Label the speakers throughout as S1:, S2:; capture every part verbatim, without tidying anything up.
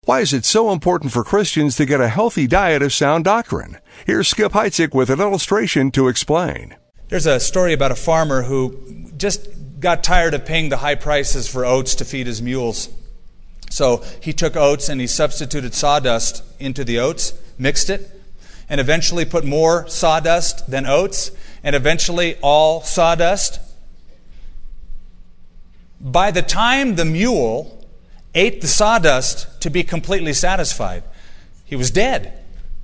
S1: Why is it so important for Christians to get a healthy diet of sound doctrine? Here's Skip Heitzig with an illustration to explain.
S2: There's a story about a farmer who just got tired of paying the high prices for oats to feed his mules. So he took oats and he substituted sawdust into the oats, mixed it, and eventually put more sawdust than oats, and eventually all sawdust. By the time the mule ate the sawdust to be completely satisfied, he was dead.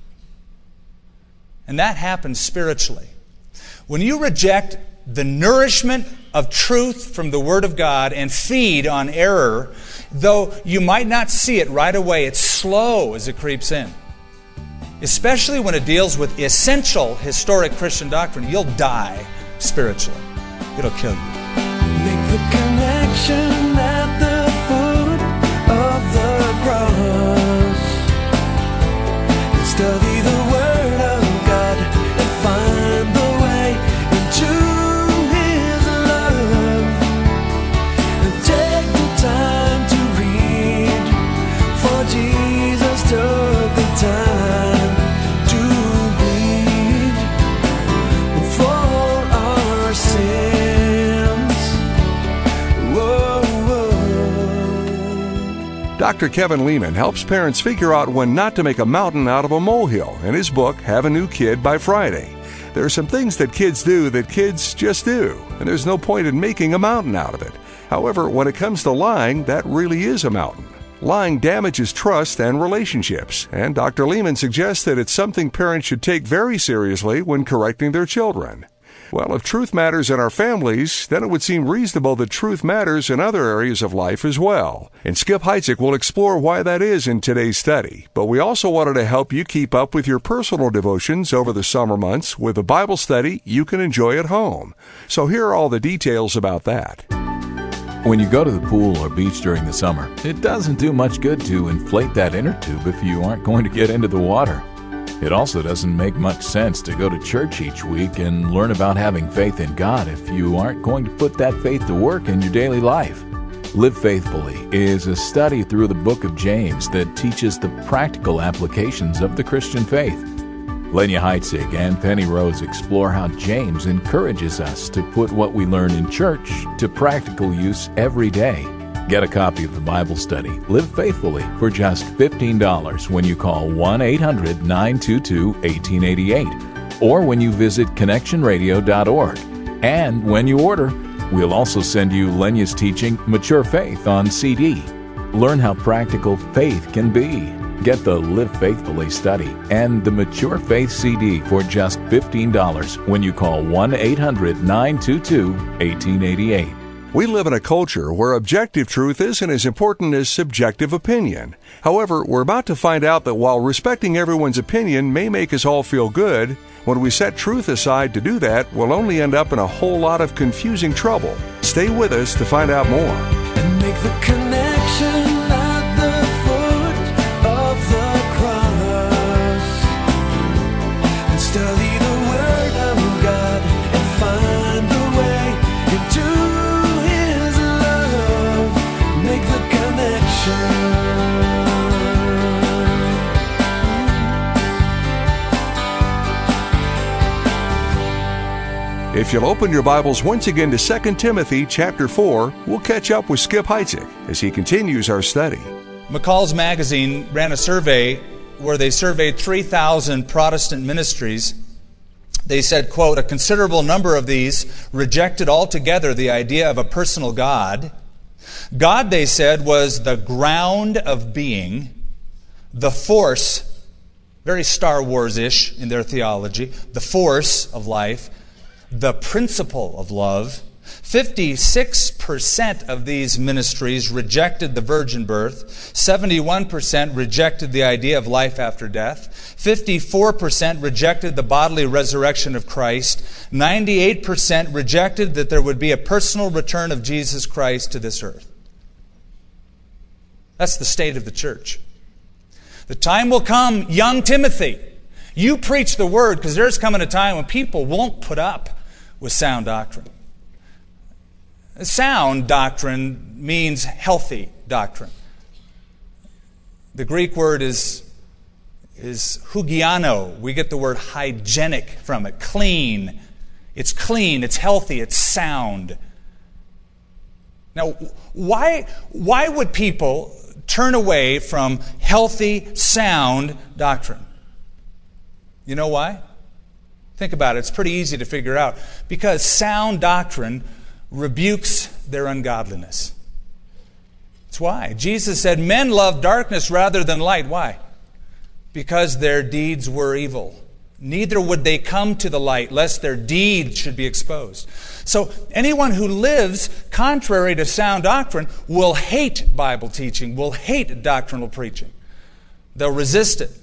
S2: And that happens spiritually. When you reject the nourishment of truth from the Word of God and feed on error, though you might not see it right away, it's slow as it creeps in. Especially when it deals with essential historic Christian doctrine, you'll die spiritually. It'll kill you.
S3: Make the connection at the foot of the cross. Study the Word of God and find the way into His love. And take the time to read, for Jesus took the time to bleed for our sins. Whoa, whoa.
S1: Doctor Kevin Leman helps parents figure out when not to make a mountain out of a molehill in his book, Have a New Kid by Friday. There are some things that kids do that kids just do, and there's no point in making a mountain out of it. However, when it comes to lying, that really is a mountain. Lying damages trust and relationships, and Doctor Leman suggests that it's something parents should take very seriously when correcting their children. Well, if truth matters in our families, then it would seem reasonable that truth matters in other areas of life as well. And Skip Heitzig will explore why that is in today's study. But we also wanted to help you keep up with your personal devotions over the summer months with a Bible study you can enjoy at home. So here are all the details about that.
S4: When you go to the pool or beach during the summer, it doesn't do much good to inflate that inner tube if you aren't going to get into the water. It also doesn't make much sense to go to church each week and learn about having faith in God if you aren't going to put that faith to work in your daily life. Live Faithfully is a study through the book of James that teaches the practical applications of the Christian faith. Lenya Heitzig and Penny Rose explore how James encourages us to put what we learn in church to practical use every day. Get a copy of the Bible study, Live Faithfully, for just fifteen dollars when you call one eight hundred nine two two one eight eight eight or when you visit connection radio dot org. And when you order, we'll also send you Lenya's teaching, Mature Faith, on C D. Learn how practical faith can be. Get the Live Faithfully study and the Mature Faith C D for just fifteen dollars when you call one eight hundred nine two two one eight eight eight.
S1: We live in a culture where objective truth isn't as important as subjective opinion. However, we're about to find out that while respecting everyone's opinion may make us all feel good, when we set truth aside to do that, we'll only end up in a whole lot of confusing trouble. Stay with us to find out more.
S3: And make the connection at the foot of the cross. And study the Word of God and find the way into His love. Make the connection.
S1: If you'll open your Bibles once again to Second Timothy chapter four, we'll catch up with Skip Heitzig as he continues our study.
S2: McCall's Magazine ran a survey where they surveyed three thousand Protestant ministries. They said, quote, a considerable number of these rejected altogether the idea of a personal God. God, they said, was the ground of being, the force, very Star Wars-ish in their theology, the force of life, the principle of love. fifty-six percent of these ministries rejected the virgin birth. seventy-one percent rejected the idea of life after death. fifty-four percent rejected the bodily resurrection of Christ. ninety-eight percent rejected that there would be a personal return of Jesus Christ to this earth. That's the state of the church. The time will come, young Timothy, you preach the word, because there's coming a time when people won't put up with sound doctrine. Sound doctrine means healthy doctrine. The Greek word is, is hugiano. We get the word hygienic from it, clean. It's clean, it's healthy, it's sound. Now, why, why would people turn away from healthy, sound doctrine? You know why? Think about it. It's pretty easy to figure out. Because sound doctrine rebukes their ungodliness. That's why. Jesus said, men love darkness rather than light. Why? Because their deeds were evil. Neither would they come to the light, lest their deeds should be exposed. So anyone who lives contrary to sound doctrine will hate Bible teaching, will hate doctrinal preaching. They'll resist it.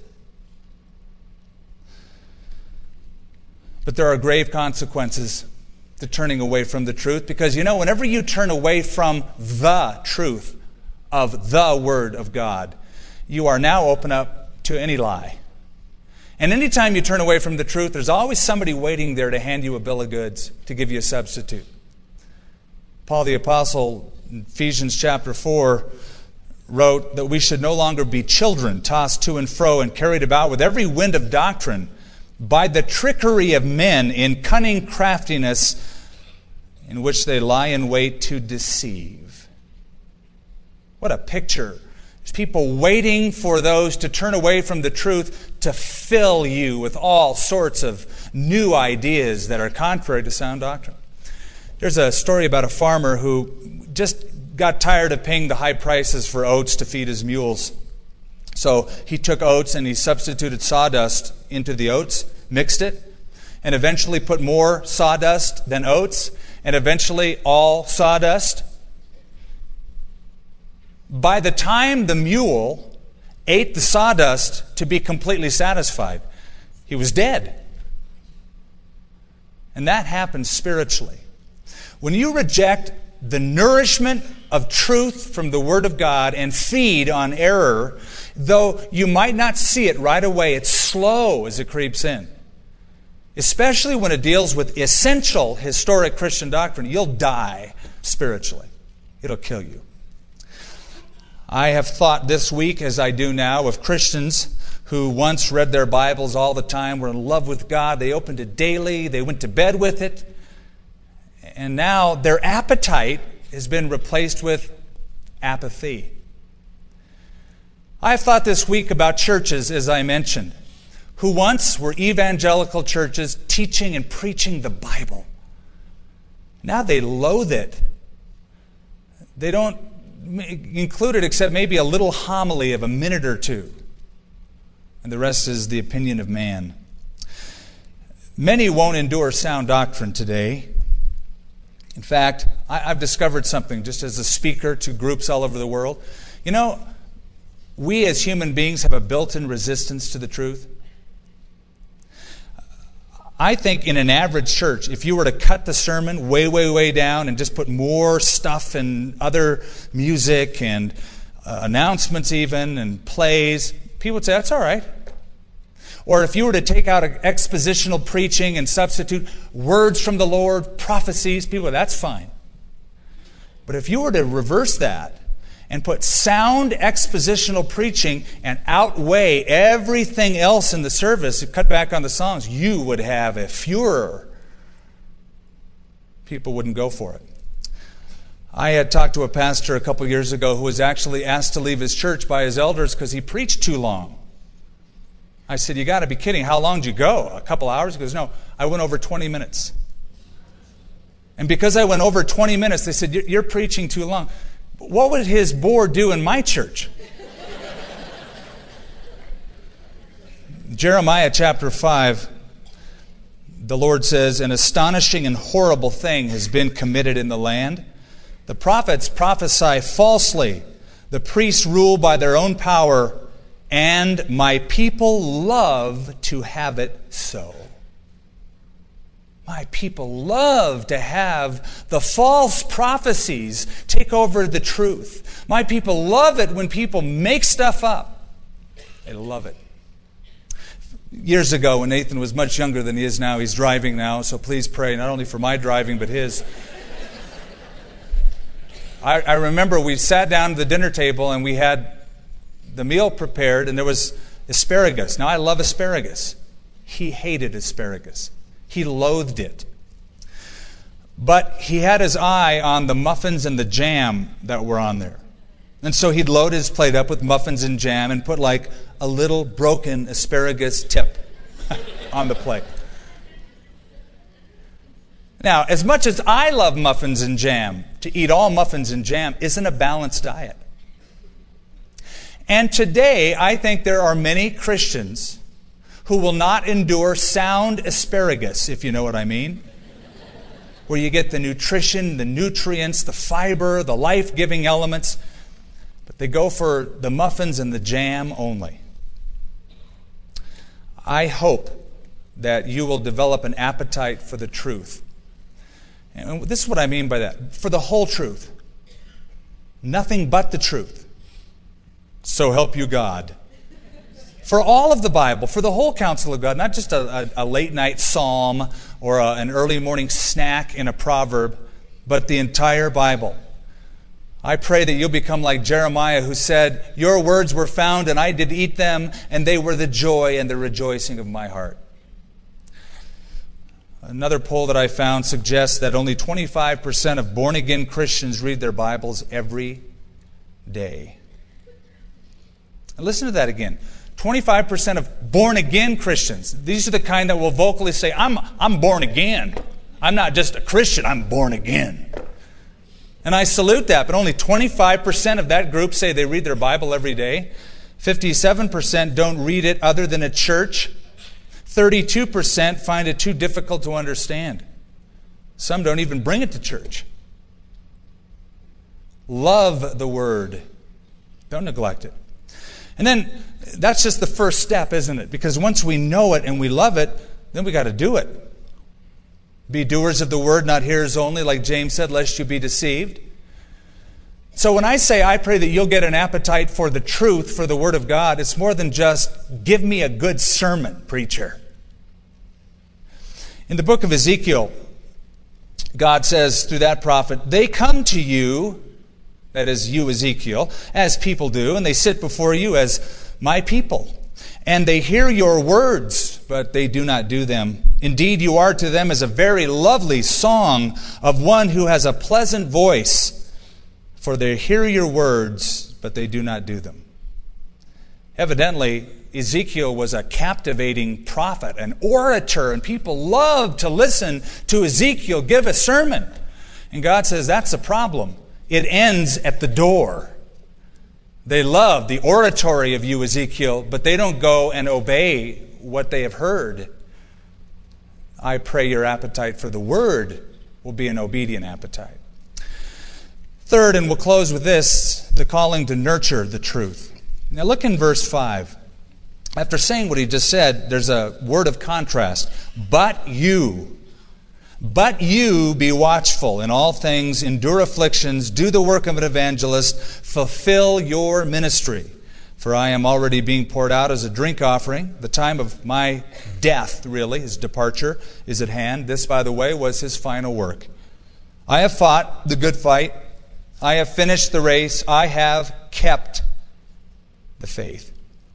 S2: But there are grave consequences to turning away from the truth, because, you know, whenever you turn away from the truth of the Word of God, you are now open up to any lie. And anytime you turn away from the truth, there's always somebody waiting there to hand you a bill of goods, to give you a substitute. Paul the Apostle, in Ephesians chapter four, wrote that we should no longer be children, tossed to and fro and carried about with every wind of doctrine, by the trickery of men in cunning craftiness, in which they lie in wait to deceive. What a picture. There's people waiting for those to turn away from the truth to fill you with all sorts of new ideas that are contrary to sound doctrine. There's a story about a farmer who just got tired of paying the high prices for oats to feed his mules. So he took oats and he substituted sawdust into the oats, mixed it, and eventually put more sawdust than oats, and eventually all sawdust. By the time the mule ate the sawdust to be completely satisfied, he was dead. And that happens spiritually. When you reject the nourishment of truth from the Word of God and feed on error, though you might not see it right away, it's slow as it creeps in. Especially when it deals with essential historic Christian doctrine, you'll die spiritually. It'll kill you. I have thought this week, as I do now, of Christians who once read their Bibles all the time, were in love with God, they opened it daily, they went to bed with it, and now their appetite has been replaced with apathy. I've thought this week about churches, as I mentioned, who once were evangelical churches teaching and preaching the Bible. Now they loathe it. They don't include it except maybe a little homily of a minute or two. And the rest is the opinion of man. Many won't endure sound doctrine today. In fact, I've discovered something just as a speaker to groups all over the world. You know, we as human beings have a built-in resistance to the truth. I think in an average church, if you were to cut the sermon way, way, way down and just put more stuff and other music and uh, announcements even and plays, people would say, that's all right. Or if you were to take out expositional preaching and substitute words from the Lord, prophecies, people, that's fine. But if you were to reverse that and put sound expositional preaching and outweigh everything else in the service, cut back on the songs, you would have a furor. People wouldn't go for it. I had talked to a pastor a couple years ago who was actually asked to leave his church by his elders because he preached too long. I said, you got to be kidding. How long did you go? A couple hours? He goes, no, I went over twenty minutes. And because I went over twenty minutes, they said, you're preaching too long. What would his board do in my church? Jeremiah chapter five, the Lord says, an astonishing and horrible thing has been committed in the land. The prophets prophesy falsely. The priests rule by their own power. And my people love to have it so. My people love to have the false prophecies take over the truth. My people love it when people make stuff up. They love it. Years ago, when Nathan was much younger than he is now, he's driving now, so please pray not only for my driving, but his. I, I remember we sat down at the dinner table and we had the meal prepared, and there was asparagus. Now, I love asparagus. He hated asparagus. He loathed it. But he had his eye on the muffins and the jam that were on there. And so he'd load his plate up with muffins and jam and put like a little broken asparagus tip on the plate. Now, as much as I love muffins and jam, to eat all muffins and jam isn't a balanced diet. And today, I think there are many Christians who will not endure sound asparagus, if you know what I mean, where you get the nutrition, the nutrients, the fiber, the life-giving elements, but they go for the muffins and the jam only. I hope that you will develop an appetite for the truth. And this is what I mean by that. For the whole truth. Nothing but the truth. So help you God. For all of the Bible, for the whole counsel of God, not just a, a, a late night psalm or a, an early morning snack in a proverb, but the entire Bible. I pray that you'll become like Jeremiah, who said, "Your words were found, and I did eat them, and they were the joy and the rejoicing of my heart." Another poll that I found suggests that only twenty-five percent of born-again Christians read their Bibles every day. And listen to that again. twenty-five percent of born-again Christians. These are the kind that will vocally say, I'm, I'm born again. I'm not just a Christian, I'm born again. And I salute that, but only twenty-five percent of that group say they read their Bible every day. fifty-seven percent don't read it other than at church. thirty-two percent find it too difficult to understand. Some don't even bring it to church. Love the Word. Don't neglect it. And then, that's just the first step, isn't it? Because once we know it and we love it, then we got to do it. Be doers of the Word, not hearers only, like James said, lest you be deceived. So when I say I pray that you'll get an appetite for the truth, for the Word of God, it's more than just give me a good sermon, preacher. In the book of Ezekiel, God says through that prophet, they come to you, that is you, Ezekiel, as people do, and they sit before you as my people. And they hear your words, but they do not do them. Indeed, you are to them as a very lovely song of one who has a pleasant voice. For they hear your words, but they do not do them. Evidently, Ezekiel was a captivating prophet, an orator, and people loved to listen to Ezekiel give a sermon. And God says, that's a problem. It ends at the door. They love the oratory of you, Ezekiel, but they don't go and obey what they have heard. I pray your appetite for the Word will be an obedient appetite. Third, and we'll close with this, the calling to nurture the truth. Now look in verse five. After saying what he just said, there's a word of contrast. But you, but you be watchful in all things, endure afflictions, do the work of an evangelist, fulfill your ministry. For I am already being poured out as a drink offering. The time of my death, really, his departure, is at hand. This, by the way, was his final work. I have fought the good fight. I have finished the race. I have kept the faith.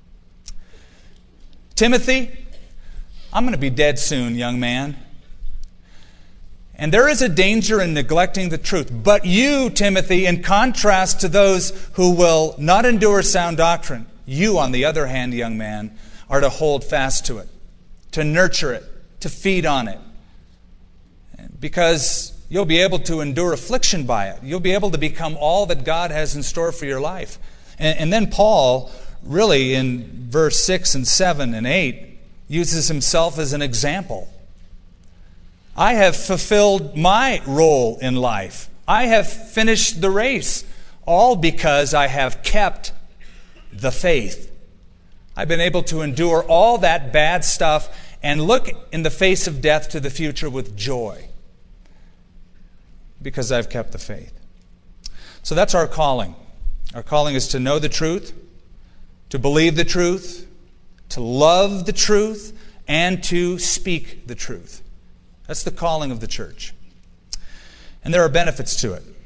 S2: Timothy, I'm going to be dead soon, young man. And there is a danger in neglecting the truth. But you, Timothy, in contrast to those who will not endure sound doctrine, you, on the other hand, young man, are to hold fast to it, to nurture it, to feed on it. Because you'll be able to endure affliction by it. You'll be able to become all that God has in store for your life. And, and then Paul, really in verse six and seven and eight, uses himself as an example. I have fulfilled my role in life. I have finished the race, all because I have kept the faith. I've been able to endure all that bad stuff and look in the face of death to the future with joy, because I've kept the faith. So that's our calling. Our calling is to know the truth, to believe the truth, to love the truth, and to speak the truth. That's the calling of the church. And there are benefits to it.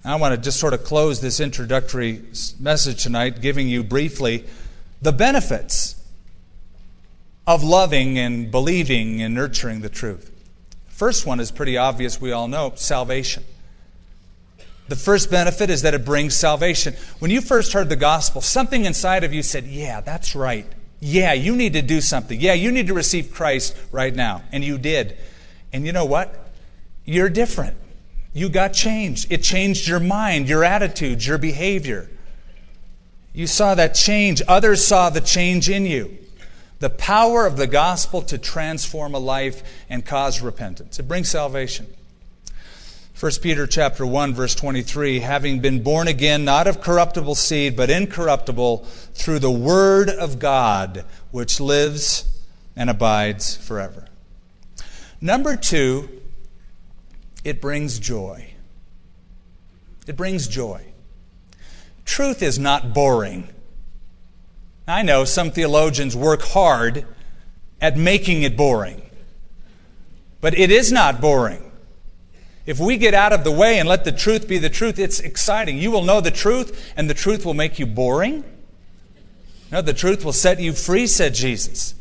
S2: I want to just sort of close this introductory message tonight, giving you briefly the benefits of loving and believing and nurturing the truth. The first one is pretty obvious, we all know, salvation. The first benefit is that it brings salvation. When you first heard the gospel, something inside of you said, yeah, that's right. Yeah, you need to do something. Yeah, you need to receive Christ right now. And you did. And you know what? You're different. You got changed. It changed your mind, your attitudes, your behavior. You saw that change. Others saw the change in you. The power of the gospel to transform a life and cause repentance. It brings salvation. First Peter chapter one, verse twenty-three, having been born again, not of corruptible seed, but incorruptible, through the word of God, which lives and abides forever. Number two, it brings joy. It brings joy. Truth is not boring. I know some theologians work hard at making it boring. But it is not boring. If we get out of the way and let the truth be the truth, it's exciting. You will know the truth, and the truth will make you boring. No, the truth will set you free, said Jesus.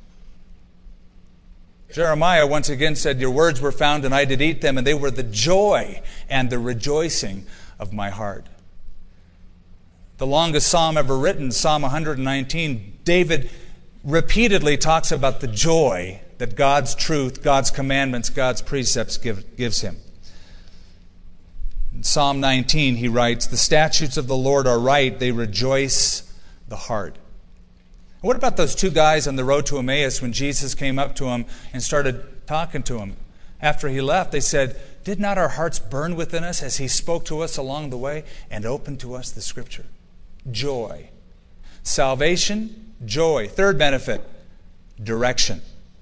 S2: Jeremiah once again said, your words were found, and I did eat them, and they were the joy and the rejoicing of my heart. The longest psalm ever written, Psalm one nineteen, David repeatedly talks about the joy that God's truth, God's commandments, God's precepts give, gives him. In Psalm nineteen, he writes, the statutes of the Lord are right, they rejoice the heart. What about those two guys on the road to Emmaus when Jesus came up to them and started talking to them? After he left, they said, did not our hearts burn within us as he spoke to us along the way and opened to us the Scripture? Joy. Salvation, joy. Third benefit, direction.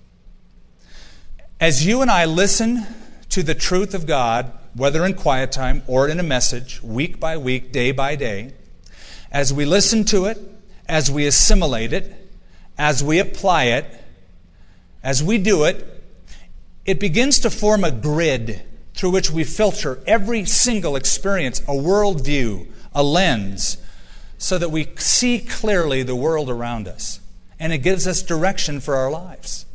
S2: As you and I listen to the truth of God, whether in quiet time or in a message, week by week, day by day, as we listen to it, as we assimilate it, as we apply it, as we do it, it begins to form a grid through which we filter every single experience, a worldview, a lens, so that we see clearly the world around us. And it gives us direction for our lives.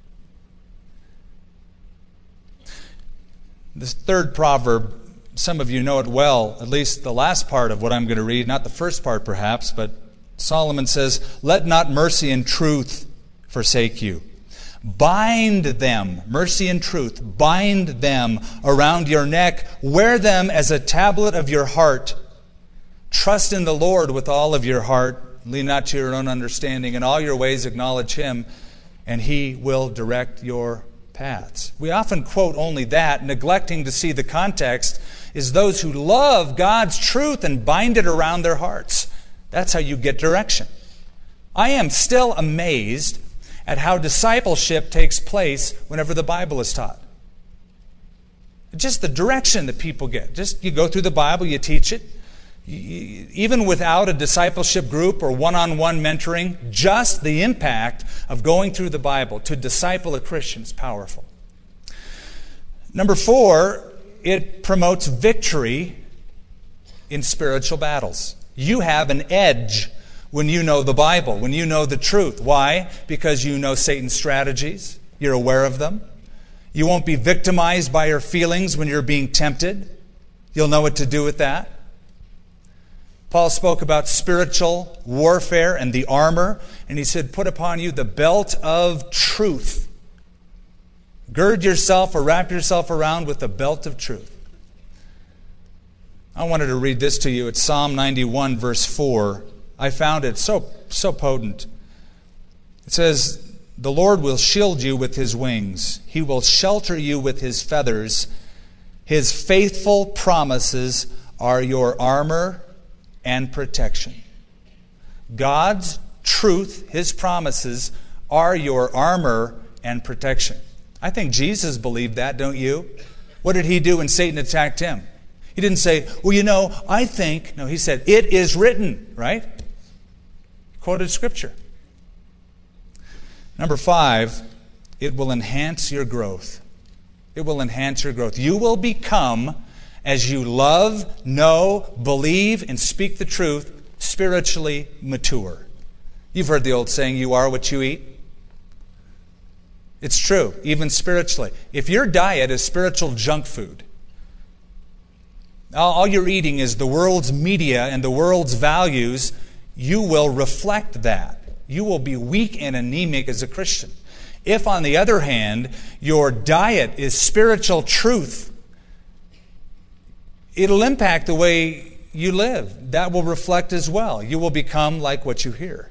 S2: This third proverb, some of you know it well, at least the last part of what I'm going to read, not the first part perhaps, but Solomon says, let not mercy and truth forsake you. Bind them, mercy and truth, bind them around your neck. Wear them as a tablet of your heart. Trust in the Lord with all of your heart. Lean not to your own understanding. In all your ways acknowledge Him, and He will direct your paths. We often quote only that, neglecting to see the context is those who love God's truth and bind it around their hearts. That's how you get direction. I am still amazed at how discipleship takes place whenever the Bible is taught. Just the direction that people get. Just you go through the Bible, you teach it. You, even without a discipleship group or one-on-one mentoring, just the impact of going through the Bible to disciple a Christian is powerful. Number four, it promotes victory in spiritual battles. You have an edge when you know the Bible, when you know the truth. Why? Because you know Satan's strategies. You're aware of them. You won't be victimized by your feelings when you're being tempted. You'll know what to do with that. Paul spoke about spiritual warfare and the armor, and he said, put upon you the belt of truth. Gird yourself or wrap yourself around with the belt of truth. I wanted to read this to you. It's Psalm ninety-one, verse four. I found it so, so potent. It says, the Lord will shield you with His wings. He will shelter you with His feathers. His faithful promises are your armor and protection. God's truth, His promises, are your armor and protection. I think Jesus believed that, don't you? What did He do when Satan attacked Him? He didn't say, well, you know, I think. No, He said, it is written, right? He quoted Scripture. Number five, it will enhance your growth. It will enhance your growth. You will become as you love, know, believe, and speak the truth, spiritually mature. You've heard the old saying, you are what you eat. It's true, even spiritually. If your diet is spiritual junk food, all you're eating is the world's media and the world's values, you will reflect that. You will be weak and anemic as a Christian. If, on the other hand, your diet is spiritual truth, it'll impact the way you live. That will reflect as well. You will become like what you hear.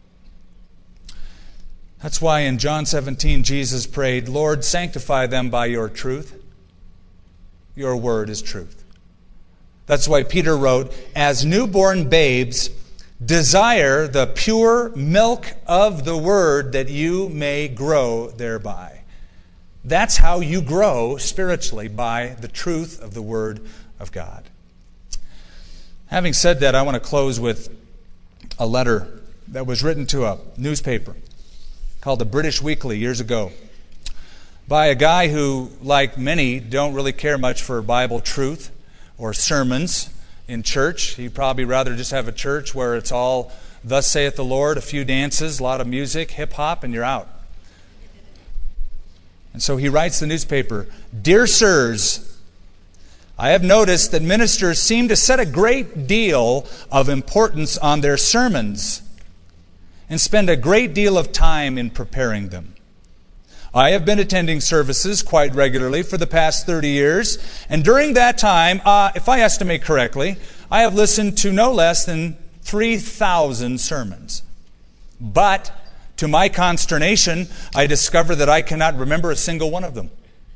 S2: That's why in John seventeen, Jesus prayed, Lord, sanctify them by your truth. Your word is truth. That's why Peter wrote, as newborn babes, desire the pure milk of the word that you may grow thereby. That's how you grow spiritually, by the truth of the word of God. Having said that, I want to close with a letter that was written to a newspaper called the British Weekly years ago by a guy who, like many, don't really care much for Bible truth or sermons in church. He'd probably rather just have a church where it's all, thus saith the Lord, a few dances, a lot of music, hip-hop, and you're out. And so he writes to the newspaper, Dear Sirs, I have noticed that ministers seem to set a great deal of importance on their sermons and spend a great deal of time in preparing them. I have been attending services quite regularly for the past thirty years, and during that time, uh, if I estimate correctly, I have listened to no less than three thousand sermons. But, to my consternation, I discover that I cannot remember a single one of them.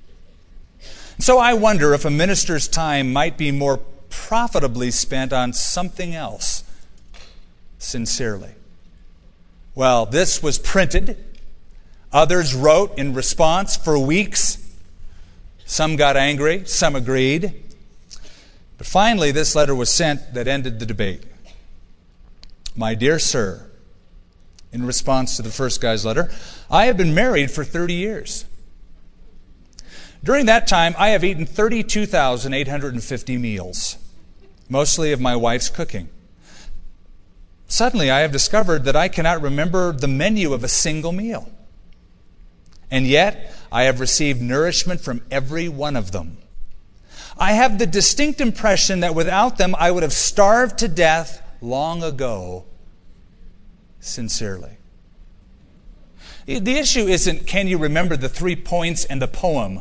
S2: So I wonder if a minister's time might be more profitably spent on something else, sincerely. Well, this was printed. Others wrote in response for weeks. Some got angry, some agreed. But finally, this letter was sent that ended the debate. My dear sir, in response to the first guy's letter, I have been married for thirty years. During that time, I have eaten thirty-two thousand eight hundred fifty meals, mostly of my wife's cooking. Suddenly, I have discovered that I cannot remember the menu of a single meal. And yet, I have received nourishment from every one of them. I have the distinct impression that without them, I would have starved to death long ago. Sincerely. The issue isn't, can you remember the three points and the poem?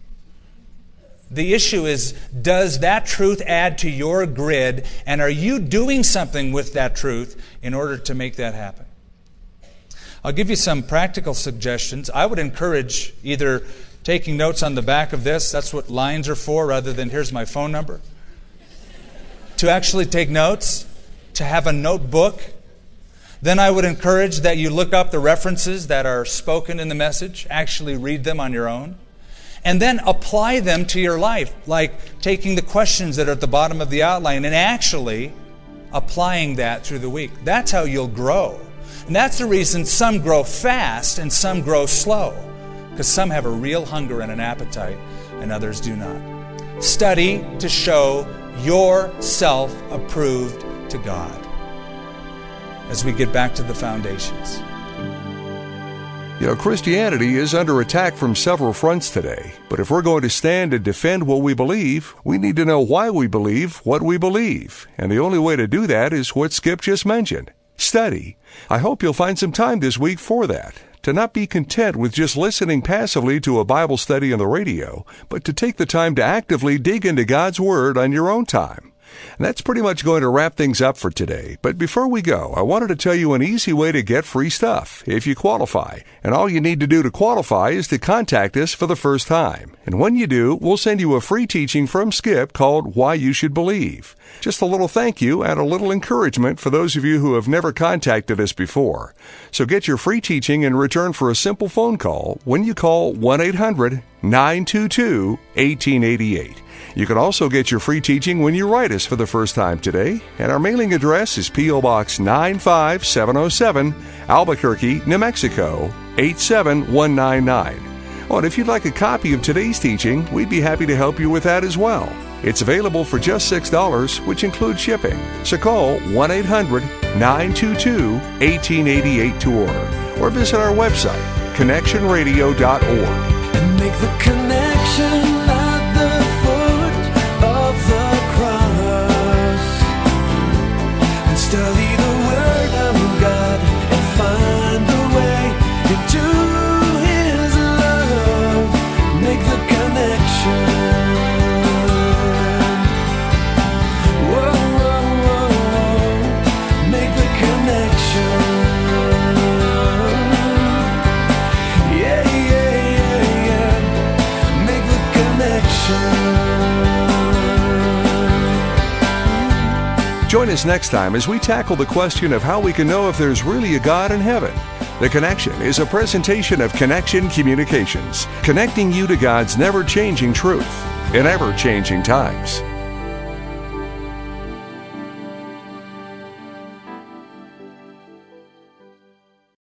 S2: The issue is, does that truth add to your grid, and are you doing something with that truth in order to make that happen? I'll give you some practical suggestions. I would encourage either taking notes on the back of this, that's what lines are for, rather than here's my phone number, to actually take notes, to have a notebook. Then I would encourage that you look up the references that are spoken in the message, actually read them on your own, and then apply them to your life, like taking the questions that are at the bottom of the outline and actually applying that through the week. That's how you'll grow. And that's the reason some grow fast and some grow slow, because some have a real hunger and an appetite and others do not. Study to show yourself approved to God as we get back to the foundations.
S1: You know, Christianity is under attack from several fronts today. But if we're going to stand and defend what we believe, we need to know why we believe what we believe. And the only way to do that is what Skip just mentioned. Study. I hope you'll find some time this week for that. To not be content with just listening passively to a Bible study on the radio, but to take the time to actively dig into God's Word on your own time. And that's pretty much going to wrap things up for today. But before we go, I wanted to tell you an easy way to get free stuff if you qualify. And all you need to do to qualify is to contact us for the first time. And when you do, we'll send you a free teaching from Skip called Why You Should Believe. Just a little thank you and a little encouragement for those of you who have never contacted us before. So get your free teaching in return for a simple phone call when you call one eight hundred nine two two one eight eight eight. You can also get your free teaching when you write us for the first time today, and our mailing address is P O. Box nine five seven oh seven, Albuquerque, New Mexico, eight seven one nine nine. Oh, and if you'd like a copy of today's teaching, we'd be happy to help you with that as well. It's available for just six dollars, which includes shipping. So call one eight hundred nine two two one eight eight eight to order, or visit our website, connection radio dot org.
S3: And make the connection at the foot of the cross. And study the Word of God and find the way into His love. Make the connection. Whoa, whoa, whoa. Make the connection. Yeah, yeah, yeah, yeah. Make the connection.
S1: Join us next time as we tackle the question of how we can know if there's really a God in heaven. The Connection is a presentation of Connection Communications, connecting you to God's never-changing truth in ever-changing times.